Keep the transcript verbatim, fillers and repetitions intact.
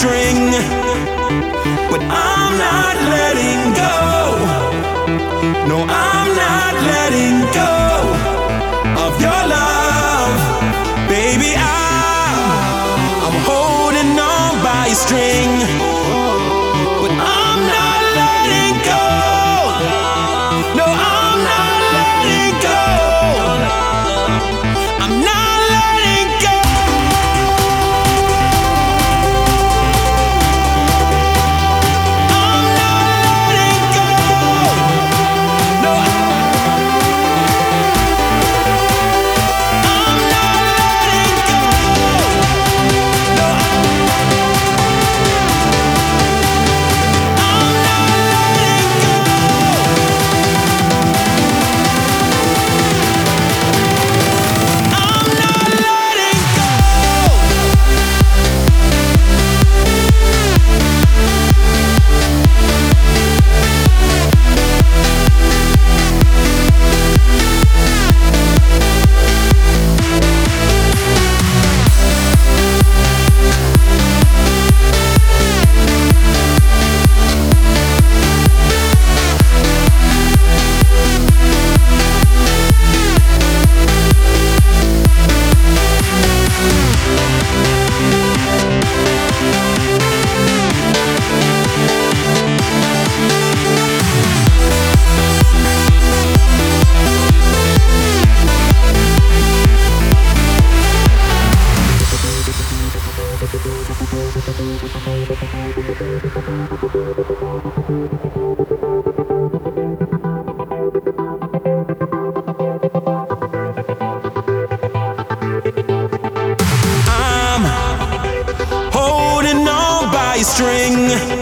string, but I'm not letting go. No, I'm not letting go of your love, baby. I, I'm holding on by a string, but I'm not letting go. No, I'm not letting go. I'm not letting go. I'm not letting go. No, I'm not letting go. No, I'm not I'm holding on by a string,